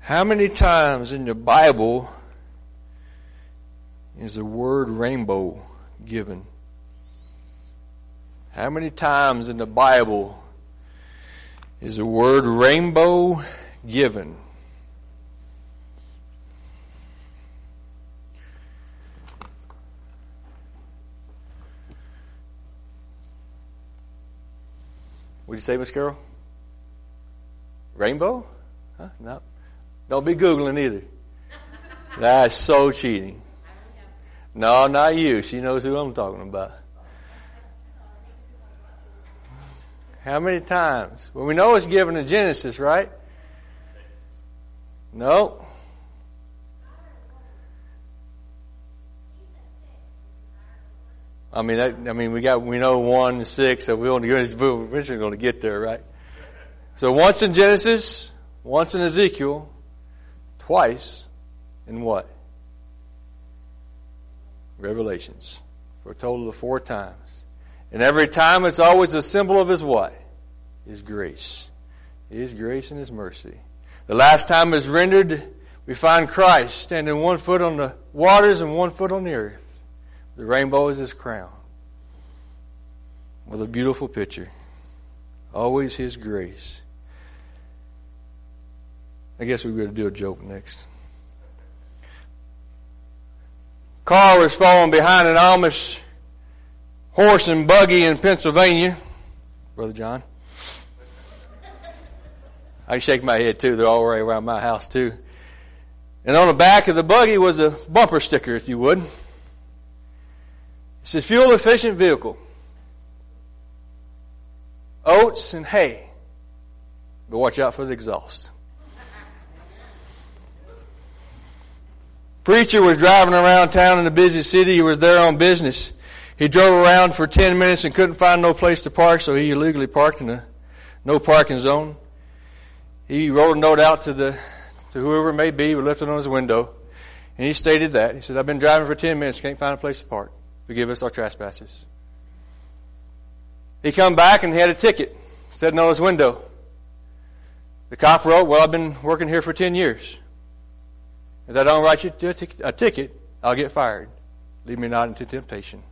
How many times in the Bible is the word rainbow given? How many times in the Bible is the word rainbow given? What did you say, Miss Carol? Rainbow? Huh? No. Don't be Googling either. That's so cheating. No, not you. She knows who I'm talking about. How many times? Well, we know it's given in Genesis, right? No. We know 1 and 6, so we're eventually going to get there, right? So once in Genesis, once in Ezekiel, twice in what? Revelations. For a total of 4 times. And every time it's always a symbol of His what? His grace. His grace and His mercy. The last time it's rendered, we find Christ standing 1 foot on the waters and 1 foot on the earth. The rainbow is His crown. What a beautiful picture. Always His grace. I guess we're going to do a joke next. Car was falling behind an Amish horse and buggy in Pennsylvania. Brother John. I shake my head too. They're all right around my house too. And on the back of the buggy was a bumper sticker, if you would. It says, fuel efficient vehicle. Oats and hay. But watch out for the exhaust. Preacher was driving around town in a busy city. He was there on business. He drove around for 10 minutes and couldn't find no place to park, so he illegally parked in a no parking zone. He wrote a note out to whoever it may be, who left it on his window, and he stated that. He said, I've been driving for 10 minutes, can't find a place to park. Forgive us our trespasses. He come back and he had a ticket sitting on his window. The cop wrote, well, I've been working here for 10 years. If I don't write you a ticket, I'll get fired. Lead me not into temptation.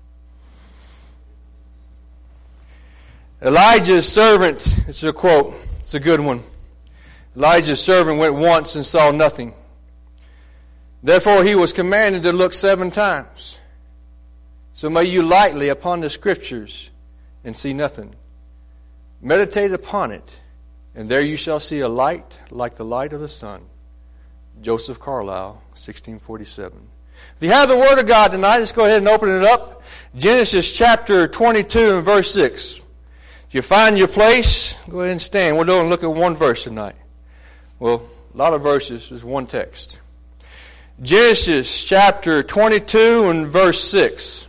Elijah's servant, it's a quote, it's a good one. Elijah's servant went once and saw nothing. Therefore he was commanded to look 7 times. So may you lightly upon the Scriptures and see nothing. Meditate upon it, and there you shall see a light like the light of the sun. Joseph Carlyle, 1647. If you have the Word of God tonight, let's go ahead and open it up. Genesis chapter 22 and verse 6. If you find your place, go ahead and stand. We're going to look at one verse tonight. Well, a lot of verses is one text. Genesis chapter 22 and verse 6.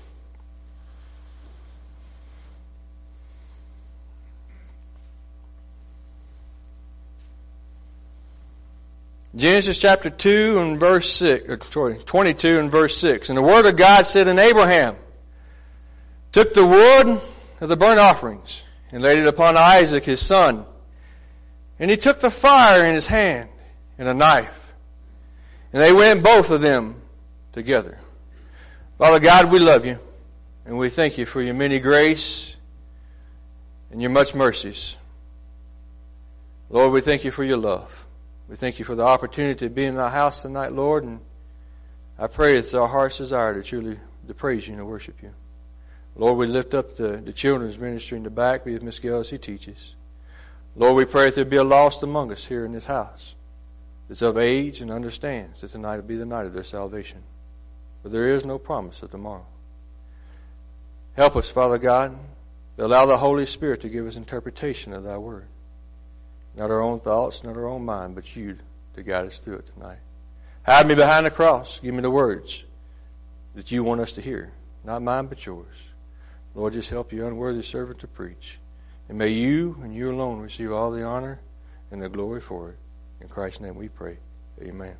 Genesis chapter 2 and verse 22 and verse 6. And the word of God said, and Abraham took the wood of the burnt offerings and laid it upon Isaac his son. And he took the fire in his hand and a knife. And they went both of them together. Father God, we love you. And we thank you for your many grace and your much mercies. Lord, we thank you for your love. We thank you for the opportunity to be in our house tonight, Lord, and I pray it's our heart's desire to truly to praise you and to worship you. Lord, we lift up the children's ministry in the back, be with Miss Gail as he teaches. Lord, we pray that there be a lost among us here in this house that's of age and understands that tonight will be the night of their salvation. But there is no promise of tomorrow. Help us, Father God, to allow the Holy Spirit to give us interpretation of thy word. Not our own thoughts, not our own mind, but you to guide us through it tonight. Hide me behind the cross. Give me the words that you want us to hear. Not mine, but yours. Lord, just help your unworthy servant to preach. And may you and you alone receive all the honor and the glory for it. In Christ's name we pray. Amen.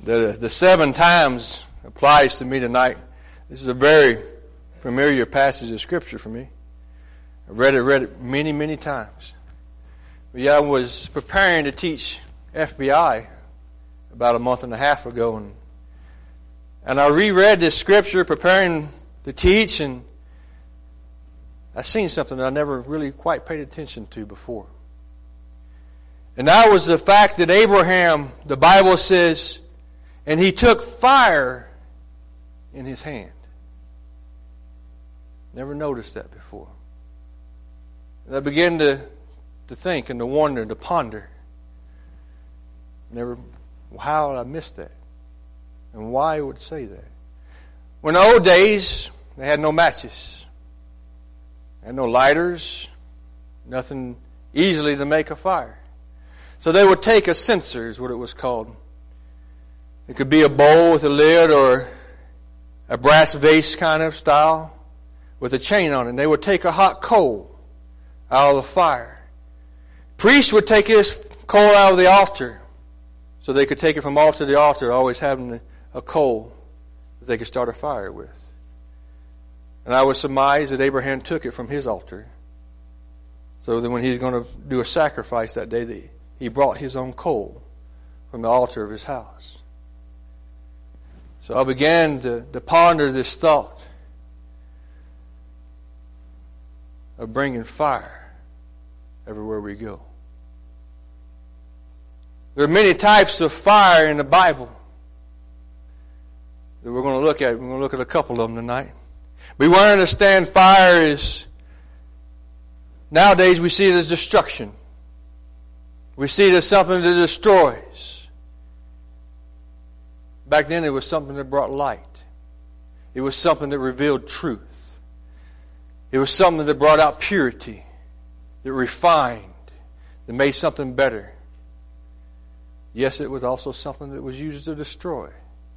The 7 times applies to me tonight. This is a very familiar passage of Scripture for me. I've read it many, many times. But yeah, I was preparing to teach FBI about a month and a half ago, and I reread this Scripture preparing to teach, and I seen something that I never really quite paid attention to before. And that was the fact that Abraham, the Bible says, and he took fire in his hand. Never noticed that before. And I began to think and to wonder and to ponder. How did I miss that? And why would it say that? When in the old days, they had no matches. They had no lighters. Nothing easily to make a fire. So they would take a censer, is what it was called. It could be a bowl with a lid or a brass vase kind of style with a chain on it. And they would take a hot coal out of the fire. Priest would take this coal out of the altar so they could take it from altar to altar, always having a coal that they could start a fire with. And I would surmise that Abraham took it from his altar so that when he was going to do a sacrifice that day, he brought his own coal from the altar of his house. So I began to ponder this thought of bringing fire everywhere we go. There are many types of fire in the Bible that we're going to look at. We're going to look at a couple of them tonight. We want to understand fire is, nowadays we see it as destruction. We see it as something that destroys. Back then it was something that brought light. It was something that revealed truth. It was something that brought out purity, that refined, that made something better. Yes, it was also something that was used to destroy.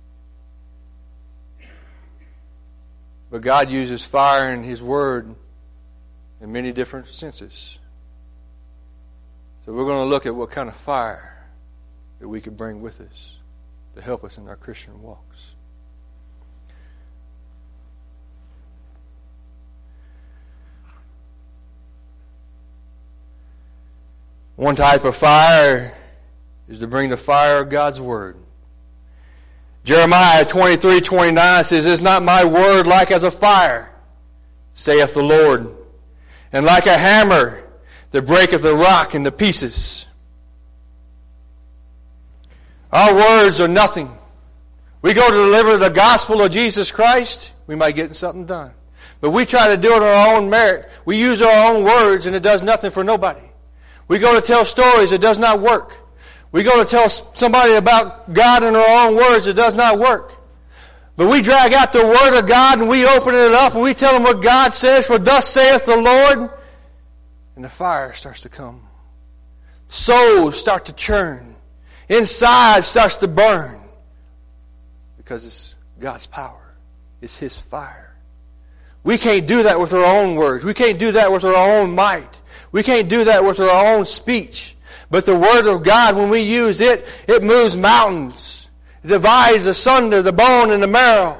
But God uses fire in His Word in many different senses. So we're going to look at what kind of fire that we could bring with us to help us in our Christian walks. One type of fire is to bring the fire of God's Word. Jeremiah 23:29 says, "Is not my word like as a fire, saith the Lord, and like a hammer that breaketh the rock into pieces?" Our words are nothing. We go to deliver the gospel of Jesus Christ, we might get something done. But we try to do it on our own merit. We use our own words and it does nothing for nobody. We go to tell stories, it does not work. We go to tell somebody about God in our own words, it does not work. But we drag out the Word of God and we open it up and we tell them what God says, "For thus saith the Lord," and the fire starts to come. Souls start to churn. Inside starts to burn. Because it's God's power. It's His fire. We can't do that with our own words. We can't do that with our own might. We can't do that with our own speech. But the Word of God, when we use it, it moves mountains. It divides asunder the bone and the marrow.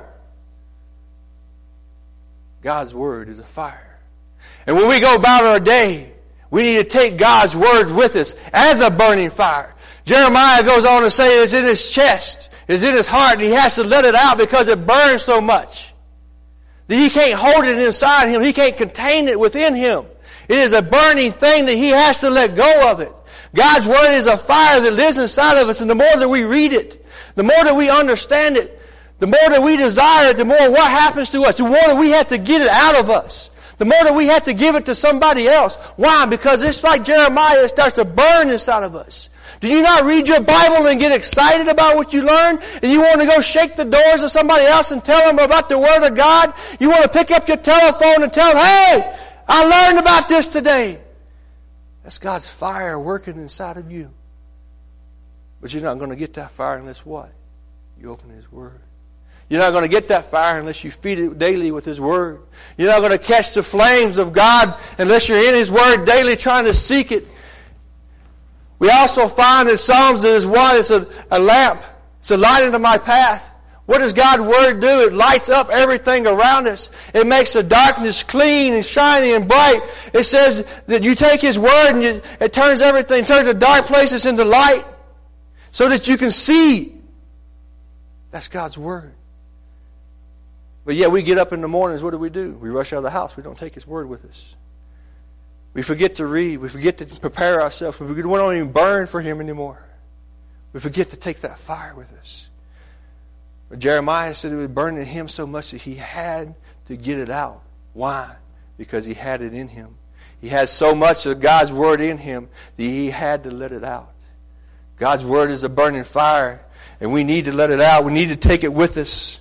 God's Word is a fire. And when we go about our day, we need to take God's Word with us as a burning fire. Jeremiah goes on to say it's in his chest, it's in his heart, and he has to let it out because it burns so much that he can't hold it inside him. He can't contain it within him. It is a burning thing that he has to let go of it. God's Word is a fire that lives inside of us, and the more that we read it, the more that we understand it, the more that we desire it, the more what happens to us, the more that we have to get it out of us, the more that we have to give it to somebody else. Why? Because it's like Jeremiah, it starts to burn inside of us. Do you not read your Bible and get excited about what you learn? And you want to go shake the doors of somebody else and tell them about the Word of God? You want to pick up your telephone and tell them, "Hey, I learned about this today." That's God's fire working inside of you. But you're not going to get that fire unless what? You open His Word. You're not going to get that fire unless you feed it daily with His Word. You're not going to catch the flames of God unless you're in His Word daily trying to seek it. We also find in Psalms that it's a lamp. It's a light into my path. What does God's Word do? It lights up everything around us. It makes the darkness clean and shiny and bright. It says that you take His Word and it turns everything, turns the dark places into light so that you can see. That's God's Word. But yet we get up in the mornings, what do? We rush out of the house. We don't take His Word with us. We forget to read. We forget to prepare ourselves. We don't even burn for Him anymore. We forget to take that fire with us. But Jeremiah said it was burning him so much that he had to get it out. Why? Because he had it in him. He had so much of God's Word in him that he had to let it out. God's Word is a burning fire, and we need to let it out. We need to take it with us.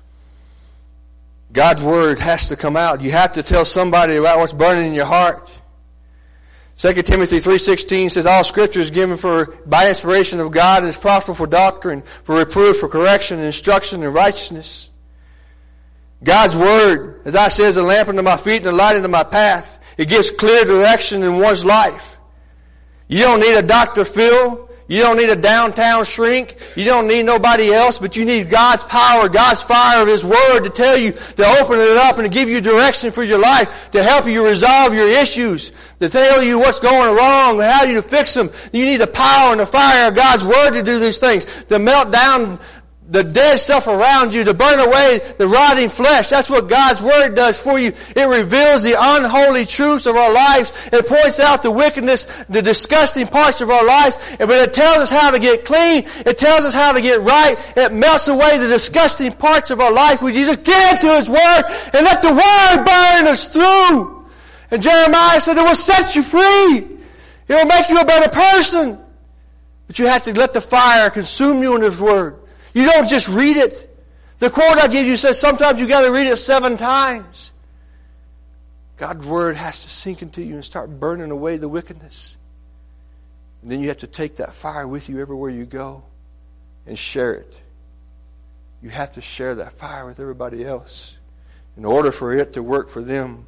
God's Word has to come out. You have to tell somebody about what's burning in your heart. 2 Timothy 3:16 says, all Scripture is given by inspiration of God and is profitable for doctrine, for reproof, for correction, and instruction in righteousness. God's Word, as I said, is a lamp unto my feet and a light unto my path. It gives clear direction in one's life. You don't need a Dr. Phil. You don't need a downtown shrink. You don't need nobody else, but you need God's power, God's fire of His Word to tell you, to open it up and to give you direction for your life, to help you resolve your issues, to tell you what's going wrong and how you to fix them. You need the power and the fire of God's Word to do these things, to melt down the dead stuff around you, to burn away the rotting flesh. That's what God's Word does for you. It reveals the unholy truths of our lives. It points out the wickedness, the disgusting parts of our lives. But it tells us how to get clean. It tells us how to get right. It melts away the disgusting parts of our life. We just get into His Word and let the Word burn us through. And Jeremiah said it will set you free. It will make you a better person. But you have to let the fire consume you in His Word. You don't just read it. The quote I give you says sometimes you got to read it 7 times. God's Word has to sink into you and start burning away the wickedness. And then you have to take that fire with you everywhere you go and share it. You have to share that fire with everybody else in order for it to work for them.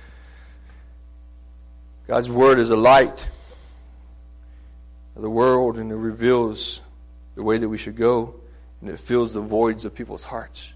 God's Word is a light of the world, and it reveals the way that we should go. And it fills the voids of people's hearts.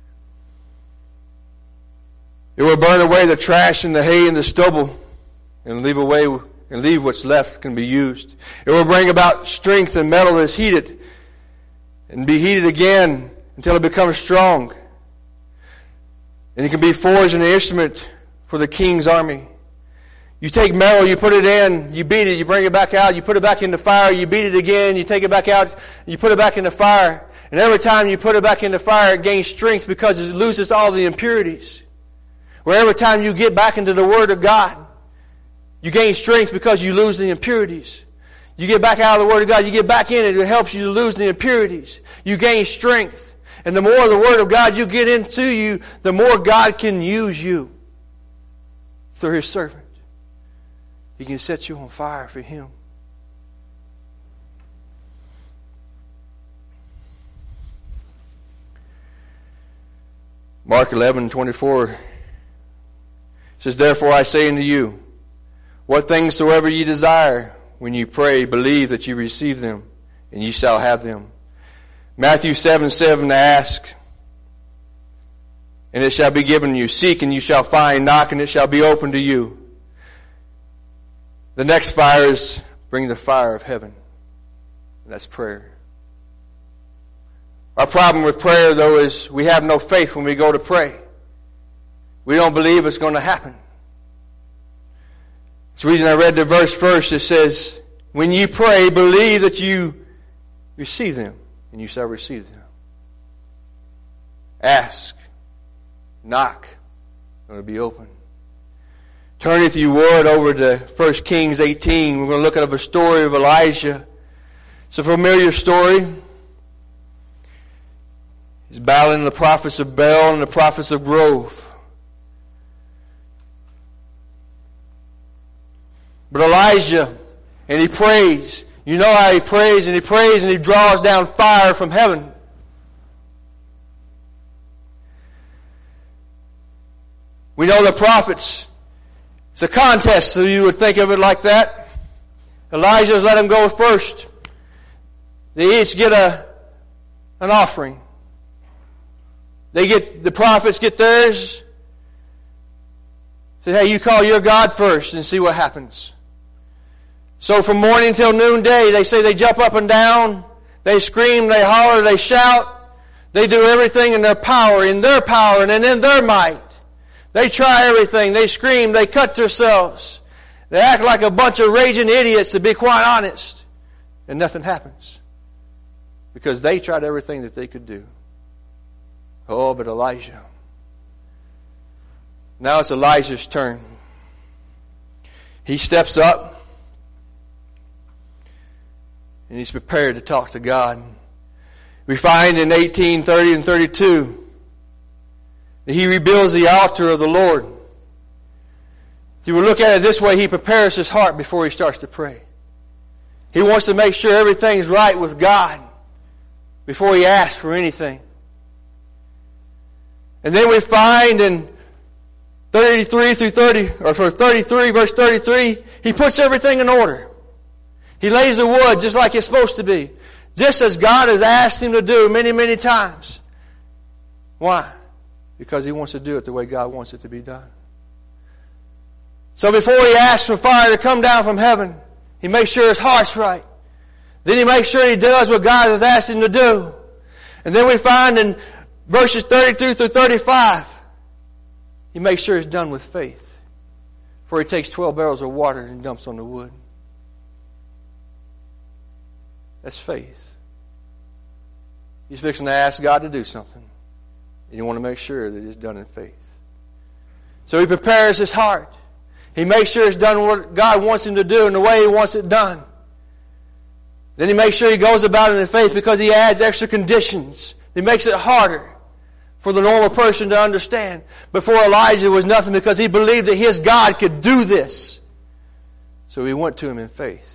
It will burn away the trash and the hay and the stubble and leave what's left can be used. It will bring about strength and metal that is heated and be heated again until it becomes strong. And it can be forged an instrument for the king's army. You take metal, you put it in, you beat it, you bring it back out, you put it back in the fire, you beat it again, you take it back out, you put it back in the fire. And every time you put it back in the fire, it gains strength because it loses all the impurities. Where every time you get back into the Word of God, you gain strength because you lose the impurities. You get back out of the Word of God, you get back in it, it helps you to lose the impurities. You gain strength. And the more of the Word of God you get into you, the more God can use you through His servant. He can set you on fire for Him. Mark 11:24 says, therefore I say unto you, what things soever ye desire, when you pray, believe that you receive them, and ye shall have them. Matthew 7:7, ask, and it shall be given you. Seek, and you shall find. Knock, and it shall be opened to you. The next fire is bring the fire of heaven. And that's prayer. Our problem with prayer, though, is we have no faith when we go to pray. We don't believe it's going to happen. That's the reason I read the verse first. It says, when you pray, believe that you receive them, and you shall receive them. Ask. Knock. It's going to be open. Turn, if you would, over to 1 Kings 18. We're going to look at a story of Elijah. It's a familiar story. He's battling the prophets of Baal and the prophets of Grove. But Elijah, and he prays. You know how he prays, and he draws down fire from heaven. We know the prophets. It's a contest, so you would think of it like that. Elijah's let him go first. They each get a an offering. The prophets get theirs. Say, hey, you call your God first and see what happens. So from morning till noonday, they say they jump up and down. They scream, they holler, they shout. They do everything in their power, and in their might. They try everything. They scream, they cut themselves. They act like a bunch of raging idiots, to be quite honest. And nothing happens. Because they tried everything that they could do. Oh, but Elijah. Now it's Elijah's turn. He steps up. And he's prepared to talk to God. We find in 18:30 and 32 that he rebuilds the altar of the Lord. If you would look at it this way, he prepares his heart before he starts to pray. He wants to make sure everything's right with God before he asks for anything. And then we find in 33 through 30, or for 33, verse 33, he puts everything in order. He lays the wood just like it's supposed to be. Just as God has asked him to do many, many times. Why? Because he wants to do it the way God wants it to be done. So before he asks for fire to come down from heaven, he makes sure his heart's right. Then he makes sure he does what God has asked him to do. And then we find in verses 32 through 35, he makes sure it's done with faith. For he takes 12 barrels of water and dumps on the wood. That's faith. He's fixing to ask God to do something. And you want to make sure that it's done in faith. So he prepares his heart. He makes sure it's done what God wants him to do and the way he wants it done. Then he makes sure he goes about it in faith because he adds extra conditions. He makes it harder for the normal person to understand. Before Elijah was nothing because he believed that his God could do this. So he went to him in faith.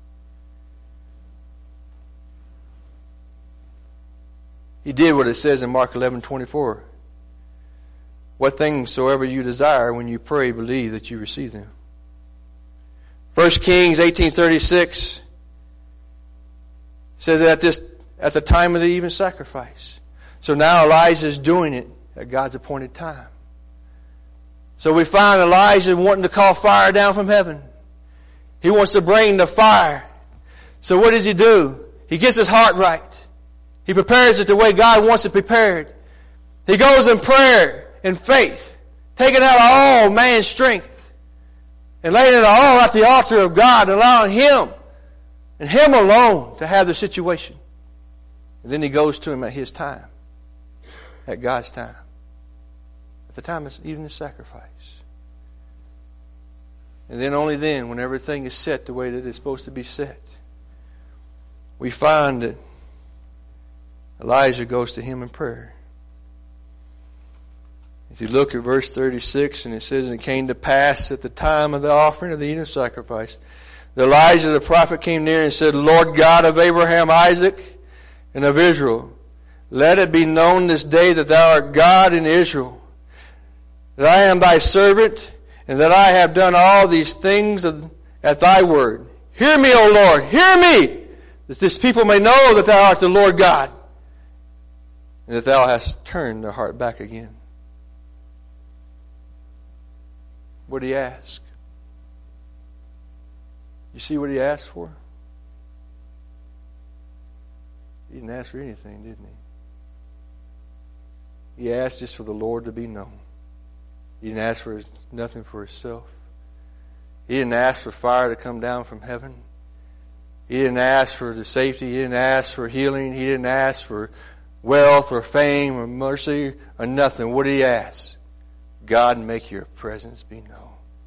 He did what it says in Mark 11:24. What things soever you desire, when you pray, believe that you receive them. 1 Kings 18:36 says that at the time of the even sacrifice. So now Elijah is doing it at God's appointed time. So we find Elijah wanting to call fire down from heaven. He wants to bring the fire. So what does he do? He gets his heart right. He prepares it the way God wants it prepared. He goes in prayer, in faith, taking out all man's strength and laying it all at the altar of God, allowing Him and Him alone to have the situation. And then he goes to Him at His time, at God's time, at the time of even the sacrifice. And then only then, when everything is set the way that it's supposed to be set, we find that Elijah goes to him in prayer. If you look at verse 36, and it says, and it came to pass at the time of the offering of the evening sacrifice, that Elijah the prophet came near and said, Lord God of Abraham, Isaac, and of Israel, let it be known this day that thou art God in Israel, that I am thy servant, and that I have done all these things at thy word. Hear me, O Lord, hear me, that this people may know that thou art the Lord God, and that thou hast turned their heart back again. What did he ask? You see what he asked for? He didn't ask for anything, didn't he? He asked just for the Lord to be known. He didn't ask for nothing for himself. He didn't ask for fire to come down from heaven. He didn't ask for the safety. He didn't ask for healing. He didn't ask for wealth or fame or mercy or nothing. What did he ask? God, make your presence be known.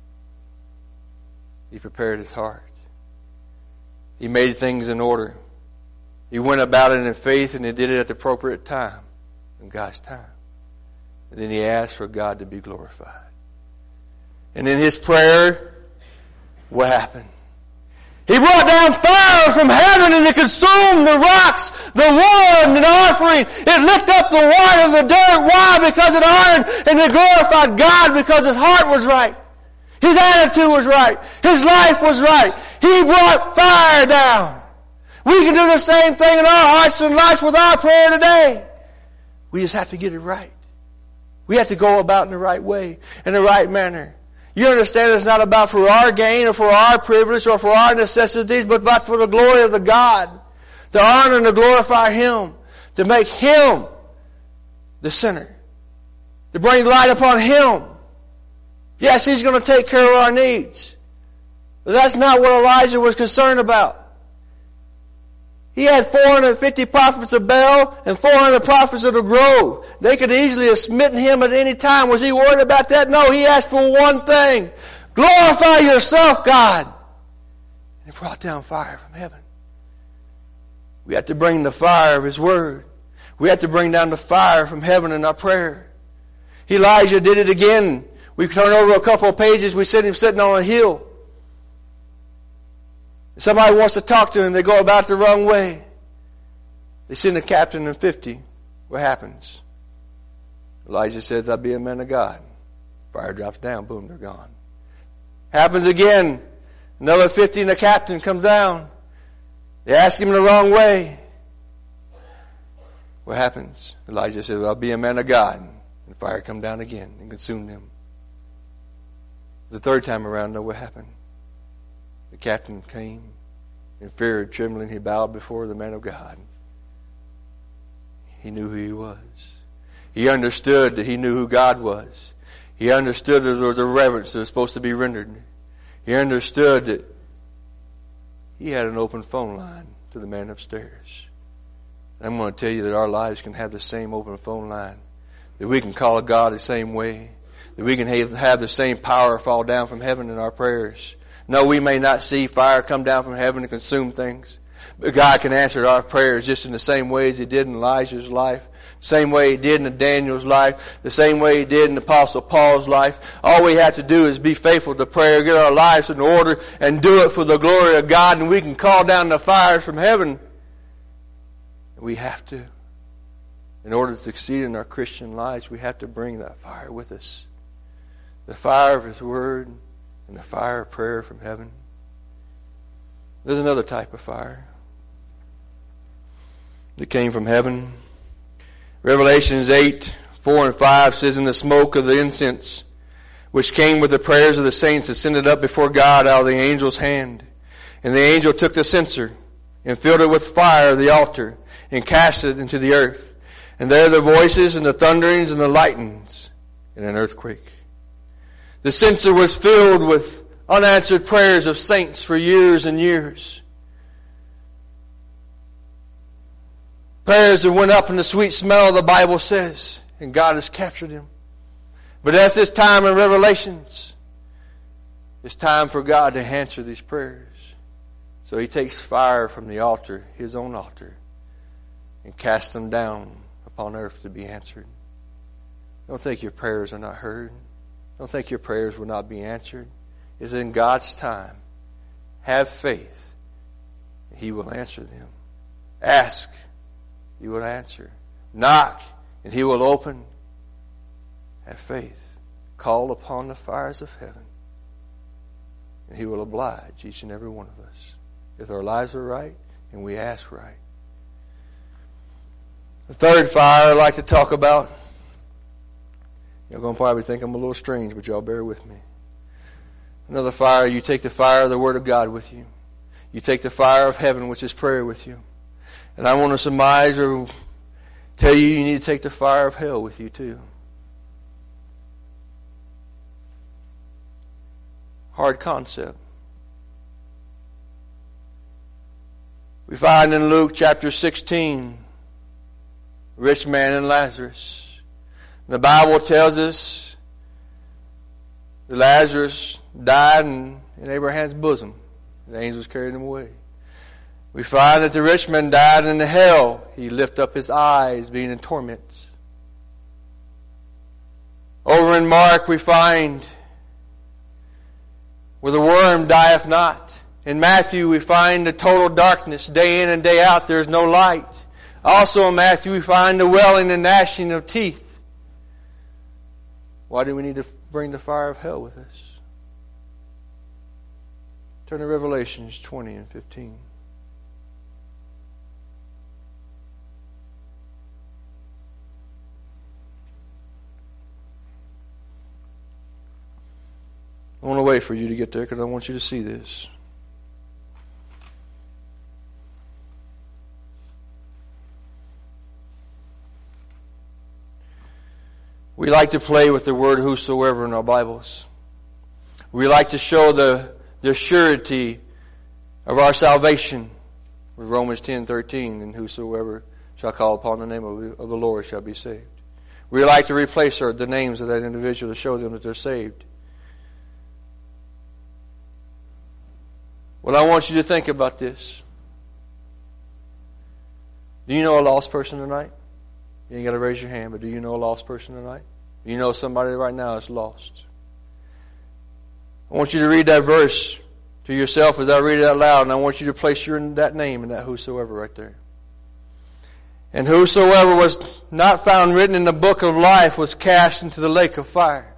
He prepared his heart. He made things in order. He went about it in faith, and he did it at the appropriate time, in God's time. And then he asked for God to be glorified. And in his prayer, what happened? He brought down fire from heaven, and it consumed the rocks, the wood, and the offering. It licked up the water, the dirt. Why? Because it honored and it glorified God, because his heart was right. His attitude was right. His life was right. He brought fire down. We can do the same thing in our hearts and lives with our prayer today. We just have to get it right. We have to go about in the right way, in the right manner. You understand it's not about for our gain or for our privilege or for our necessities, but about for the glory of the God. To honor and to glorify Him. To make Him the center. To bring light upon Him. Yes, He's going to take care of our needs. But that's not what Elijah was concerned about. He had 450 prophets of Baal and 400 prophets of the grove. They could easily have smitten him at any time. Was he worried about that? No, he asked for one thing. Glorify yourself, God. And he brought down fire from heaven. We have to bring the fire of His Word. We have to bring down the fire from heaven in our prayer. Elijah did it again. We turn over a couple of pages. We see him sitting on a hill. Somebody wants to talk to him. They go about it the wrong way. They send a captain and 50. What happens? Elijah says, "I'll be a man of God." Fire drops down. Boom, they're gone. Happens again. Another 50 and the captain comes down. They ask him the wrong way. What happens? Elijah says, "I'll be a man of God." And fire come down again and consume them. The third time around, know what happened? The captain came. In fear and trembling, he bowed before the man of God. He knew who he was. He understood that he knew who God was. He understood that there was a reverence that was supposed to be rendered. He understood that he had an open phone line to the man upstairs. And I'm going to tell you that our lives can have the same open phone line. That we can call God the same way. That we can have the same power fall down from heaven in our prayers. No, we may not see fire come down from heaven and consume things. But God can answer our prayers just in the same way as He did in Elijah's life. The same way He did in Daniel's life. The same way He did in Apostle Paul's life. All we have to do is be faithful to prayer, get our lives in order, and do it for the glory of God. And we can call down the fires from heaven. We have to. In order to succeed in our Christian lives, we have to bring that fire with us. The fire of His Word and the fire of prayer from heaven. There's another type of fire that came from heaven. Revelations 8:4-5 says, "And the smoke of the incense, which came with the prayers of the saints, ascended up before God out of the angel's hand. And the angel took the censer and filled it with fire of the altar and cast it into the earth. And there the voices and the thunderings and the lightnings and an earthquake." The censer was filled with unanswered prayers of saints for years and years. Prayers that went up in the sweet smell, the Bible says, and God has captured them. But at this time in Revelations, it's time for God to answer these prayers. So He takes fire from the altar, His own altar, and casts them down upon earth to be answered. Don't think your prayers are not heard. Don't think your prayers will not be answered. It's in God's time. Have faith. He will answer them. Ask. He will answer. Knock, and He will open. Have faith. Call upon the fires of heaven, and He will oblige each and every one of us. If our lives are right, and we ask right. The third fire I'd like to talk about. You're going to probably think I'm a little strange, but y'all bear with me. Another fire, you take the fire of the Word of God with you. You take the fire of heaven, which is prayer, with you. And I want to surmise or tell you need to take the fire of hell with you too. Hard concept. We find in Luke chapter 16, rich man and Lazarus. The Bible tells us that Lazarus died in Abraham's bosom. The angels carried him away. We find that the rich man died in the hell. He lifted up his eyes, being in torments. Over in Mark we find where the worm dieth not. In Matthew we find the total darkness, day in and day out. There is no light. Also in Matthew we find the wailing and gnashing of teeth. Why do we need to bring the fire of hell with us? Turn to Revelations 20 and 15. I want to wait for you to get there because I want you to see this. We like to play with the word whosoever in our Bibles. We like to show the surety of our salvation with Romans 10:13, and whosoever shall call upon the name of the Lord shall be saved. We like to replace the names of that individual to show them that they're saved. Well, I want you to think about this. Do you know a lost person tonight? You ain't got to raise your hand, but do you know a lost person tonight? Do you know somebody right now that's lost? I want you to read that verse to yourself as I read it out loud, and I want you to place that name in that whosoever right there. And whosoever was not found written in the book of life was cast into the lake of fire.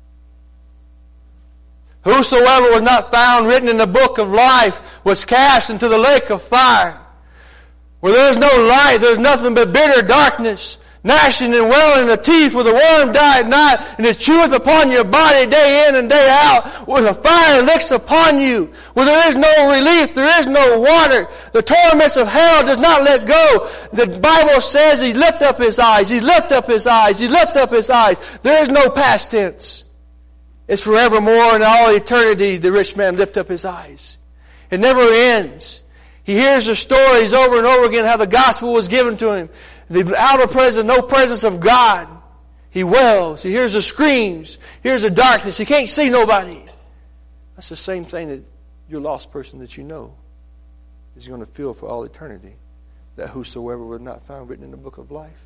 Whosoever was not found written in the book of life was cast into the lake of fire. Where there is no light, there is nothing but bitter darkness, gnashing and wailing of teeth, where the worm dieth not, and it cheweth upon your body day in and day out, where the fire licks upon you, where there is no relief, there is no water. The torments of hell does not let go. The Bible says He lift up His eyes, He lift up His eyes, He lift up His eyes. There is no past tense. It's forevermore and all eternity the rich man lift up his eyes. It never ends. He hears the stories over and over again how the gospel was given to him. The outer presence, no presence of God. He wails. He hears the screams. He hears the darkness. He can't see nobody. That's the same thing that your lost person that you know is going to feel for all eternity. That whosoever was not found written in the book of life.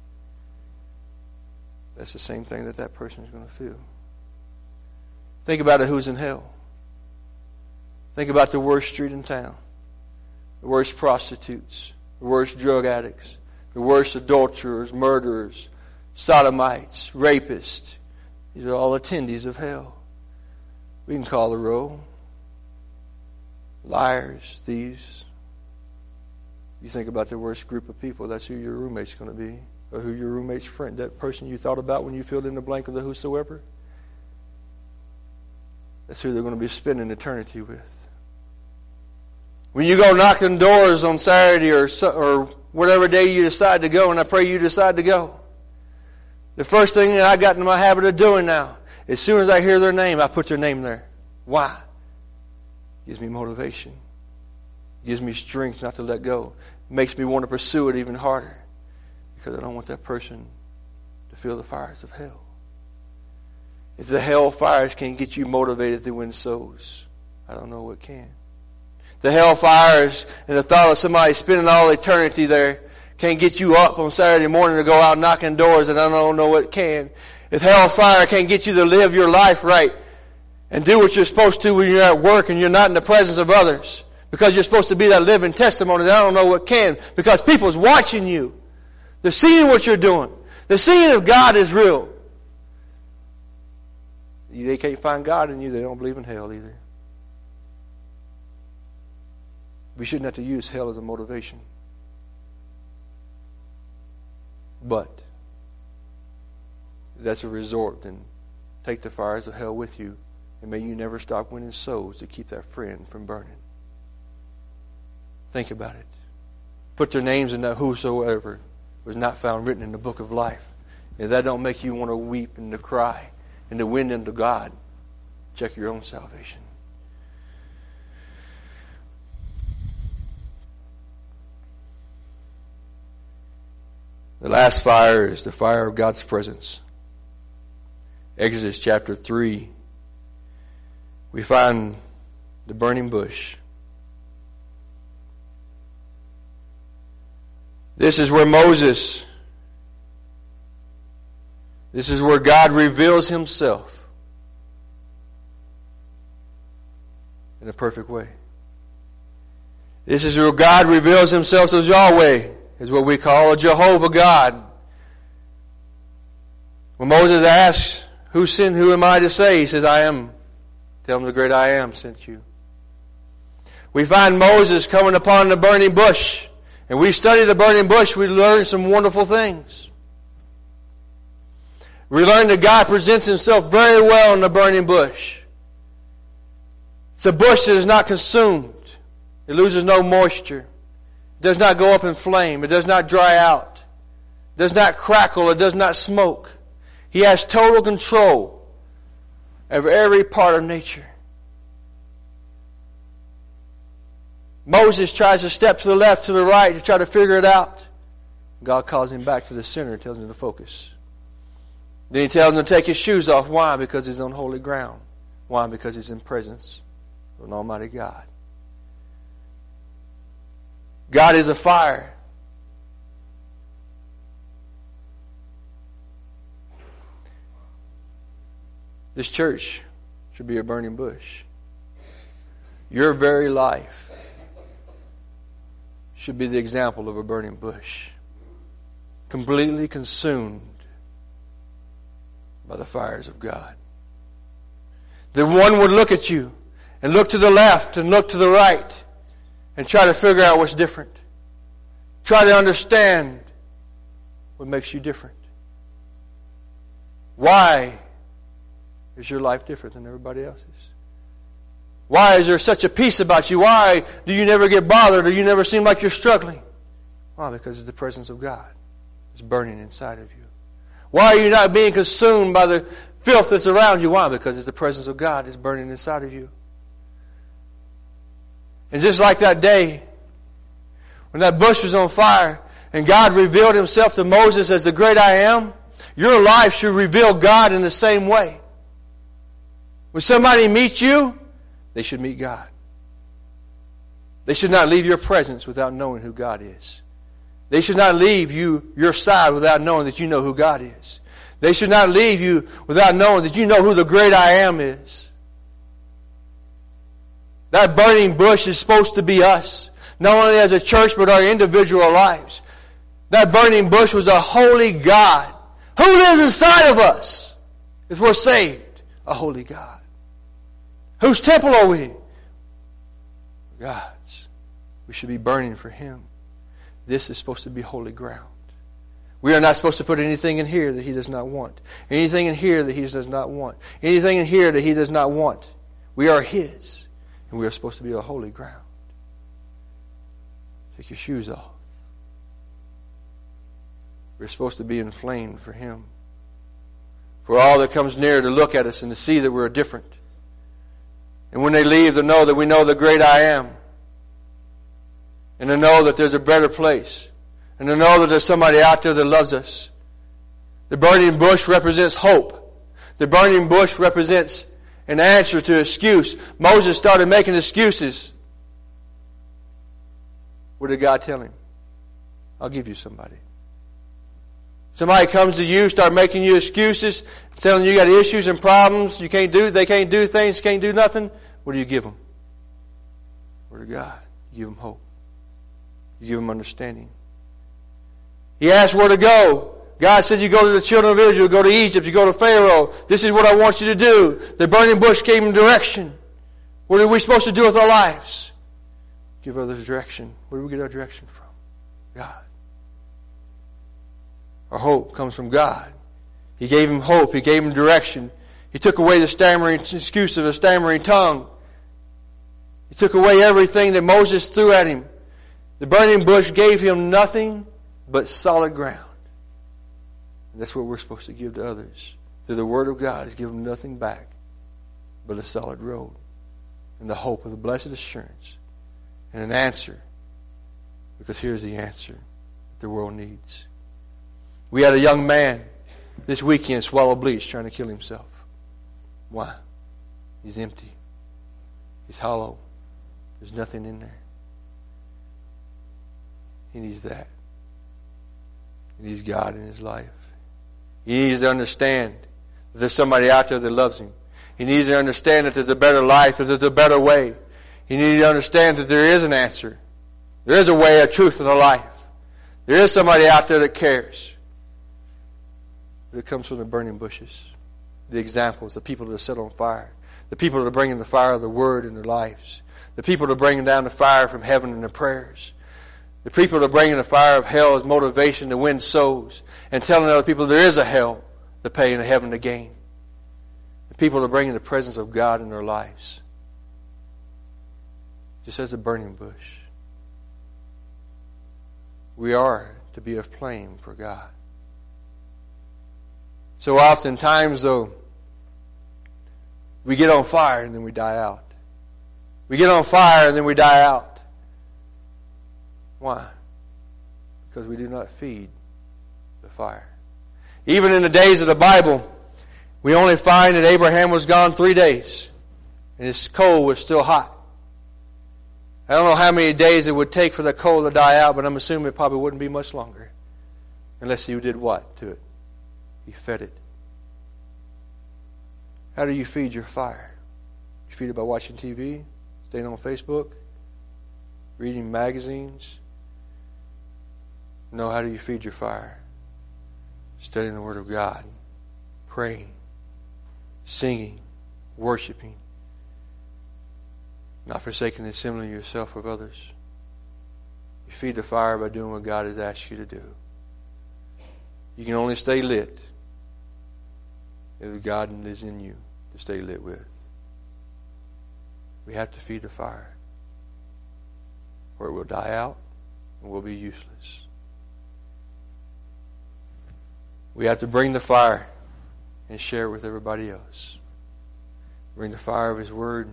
That's the same thing that person is going to feel. Think about it, who's in hell. Think about the worst street in town. The worst prostitutes. The worst drug addicts. The worst adulterers, murderers, sodomites, rapists. These are all attendees of hell. We can call the roll. Liars, thieves. You think about the worst group of people, that's who your roommate's going to be. Or who your roommate's friend, that person you thought about when you filled in the blank of the whosoever. That's who they're going to be spending eternity with. When you go knocking doors on Saturday or whatever day you decide to go, and I pray you decide to go, the first thing that I got in my habit of doing now, as soon as I hear their name, I put their name there. Why? It gives me motivation. It gives me strength not to let go. It makes me want to pursue it even harder. Because I don't want that person to feel the fires of hell. If the hell fires can't get you motivated to win souls, I don't know what can. The hell fires and the thought of somebody spending all eternity there can't get you up on Saturday morning to go out knocking doors, and I don't know what can. If hell's fire can't get you to live your life right and do what you're supposed to when you're at work and you're not in the presence of others, because you're supposed to be that living testimony, then I don't know what can, because people's watching you. They're seeing what you're doing. They're seeing if God is real. They can't find God in you. They don't believe in hell either. We shouldn't have to use hell as a motivation. But if that's a resort, then take the fires of hell with you, and may you never stop winning souls to keep that friend from burning. Think about it. Put their names in that whosoever was not found written in the book of life. If that don't make you want to weep and to cry and to win unto God, check your own salvation. The last fire is the fire of God's presence. Exodus chapter 3. We find the burning bush. This is where God reveals Himself in a perfect way. This is where God reveals Himself as Yahweh, is what we call a Jehovah God. When Moses asks, who am I to say? He says, I am. Tell him the great I am sent you. We find Moses coming upon the burning bush. And we study the burning bush, we learn some wonderful things. We learn that God presents Himself very well in the burning bush. It's a bush that is not consumed. It loses no moisture. It does not go up in flame. It does not dry out. It does not crackle. It does not smoke. He has total control over every part of nature. Moses tries to step to the left, to the right to try to figure it out. God calls him back to the center and tells him to focus. Then he tells him to take his shoes off. Why? Because he's on holy ground. Why? Because he's in presence of an almighty God. God is a fire. This church should be a burning bush. Your very life should be the example of a burning bush. Completely consumed by the fires of God. That one would look at you and look to the left and look to the right and try to figure out what's different. Try to understand what makes you different. Why is your life different than everybody else's? Why is there such a peace about you? Why do you never get bothered or you never seem like you're struggling? Why? Because it's the presence of God. It's burning inside of you. Why are you not being consumed by the filth that's around you? Why? Because it's the presence of God that's burning inside of you. And just like that day when that bush was on fire and God revealed himself to Moses as the great I am, your life should reveal God in the same way. When somebody meets you, they should meet God. They should not leave your presence without knowing who God is. They should not leave your side without knowing that you know who God is. They should not leave you without knowing that you know who the great I am is. That burning bush is supposed to be us. Not only as a church, but our individual lives. That burning bush was a holy God. Who lives inside of us if we're saved? A holy God. Whose temple are we? God's. We should be burning for Him. This is supposed to be holy ground. We are not supposed to put anything in here that He does not want. Anything in here that He does not want. Anything in here that He does not want. We are His. And we are supposed to be a holy ground. Take your shoes off. We're supposed to be inflamed for Him. For all that comes near to look at us and to see that we're different. And when they leave, to know that we know the great I am. And to know that there's a better place. And to know that there's somebody out there that loves us. The burning bush represents hope. The burning bush represents an answer to excuse. Moses started making excuses. What did God tell him? I'll give you somebody. Somebody comes to you, start making you excuses, telling you got issues and problems, they can't do things, can't do nothing. What do you give them? Word of God. You give them hope. You give them understanding. He asked where to go. God said you go to the children of Israel, go to Egypt, you go to Pharaoh. This is what I want you to do. The burning bush gave him direction. What are we supposed to do with our lives? Give others direction. Where do we get our direction from? God. Our hope comes from God. He gave him hope. He gave him direction. He took away the stammering excuse of a stammering tongue. He took away everything that Moses threw at him. The burning bush gave him nothing but solid ground. And that's what we're supposed to give to others. Through the Word of God is give them nothing back but a solid road. And the hope of the blessed assurance. And an answer. Because here's the answer that the world needs. We had a young man this weekend swallow bleach trying to kill himself. Why? He's empty. He's hollow. There's nothing in there. He needs that. He needs God in his life. He needs to understand that there's somebody out there that loves him. He needs to understand that there's a better life, that there's a better way. He needs to understand that there is an answer. There is a way, a truth, and a life. There is somebody out there that cares. But it comes from the burning bushes. The examples, the people that are set on fire. The people that are bringing the fire of the Word in their lives. The people that are bringing down the fire from heaven in their prayers. The people that are bringing the fire of hell as motivation to win souls. And telling other people there is a hell to pay and a heaven to gain. The people that are bringing the presence of God in their lives. just as a burning bush. We are to be a flame for God. So oftentimes, though, we get on fire and then we die out. We get on fire and then we die out. Why? Because we do not feed the fire. Even in the days of the Bible, we only find that Abraham was gone 3 days and his coal was still hot. I don't know how many days it would take for the coal to die out, but I'm assuming it probably wouldn't be much longer. Unless he did what to it? He fed it. How do you feed your fire? You feed it by watching TV, staying on Facebook, reading magazines? No, how do you feed your fire? Studying the Word of God, praying, singing, worshiping, not forsaking the assembling yourself of others. You feed the fire by doing what God has asked you to do. You can only stay lit if God is in you to stay lit with. We have to feed the fire, or it will die out and will be useless. We have to bring the fire and share it with everybody else. Bring the fire of His Word.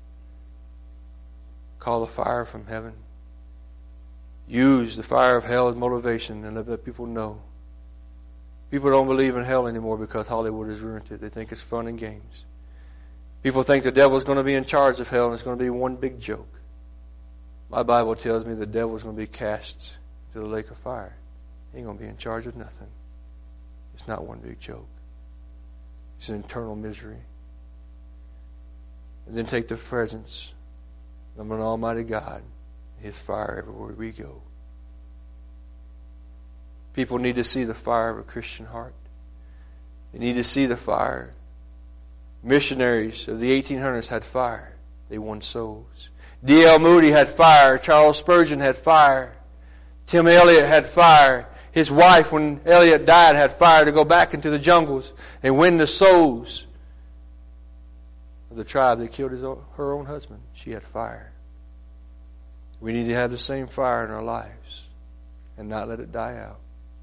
Call the fire from heaven. Use the fire of hell as motivation and let people know. People don't believe in hell anymore because Hollywood has ruined it. They think it's fun and games. People think the devil is going to be in charge of hell and it's going to be one big joke. My Bible tells me the devil is going to be cast to the lake of fire. He ain't going to be in charge of nothing. It's not one big joke. It's an eternal misery. And then take the presence of an almighty God, His fire everywhere we go. People need to see the fire of a Christian heart. They need to see the fire. Missionaries of the 1800s had fire. They won souls. D.L. Moody had fire. Charles Spurgeon had fire. Tim Elliott had fire. His wife, when Elliott died, had fire to go back into the jungles and win the souls of the tribe that killed her own husband. She had fire. We need to have the same fire in our lives and not let it die out.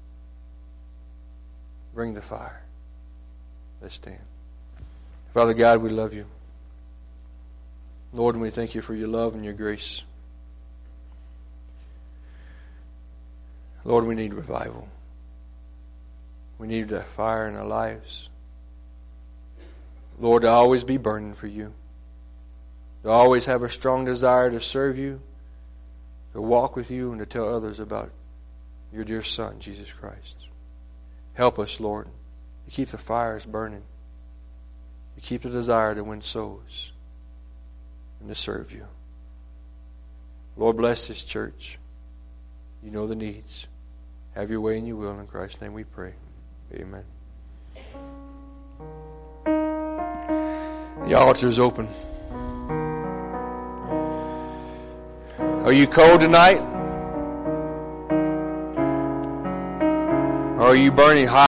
Bring the fire. Let's stand. Father God, we love you. Lord, and we thank you for your love and your grace. Lord, we need revival. We need that fire in our lives. Lord, to always be burning for you. To always have a strong desire to serve you, to walk with you, and to tell others about your dear Son, Jesus Christ. Help us, Lord, to keep the fires burning, to keep the desire to win souls, and to serve you. Lord, bless this church. You know the needs. Have your way and you will. In Christ's name we pray. Amen. The altar is open. Are you cold tonight? Or are you burning hot?